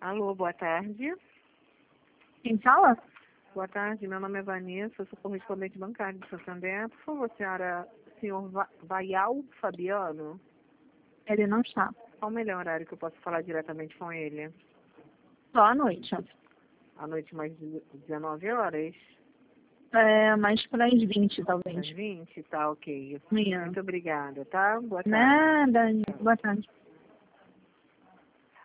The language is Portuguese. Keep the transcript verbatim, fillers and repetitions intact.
Alô, boa tarde. Quem fala? Boa tarde, meu nome é Vanessa, eu sou correspondente bancário de Santander. Por favor, senhora, senhor Va- Vaial Fabiano, Ele não está. qual o melhor horário que eu posso falar diretamente com ele? Só à noite. À noite, mais de dezenove horas? É, mais para as vinte, Às talvez. vinte? Tá, ok. Amanhã. Muito obrigada, tá? Boa tarde. Nada. Boa tarde.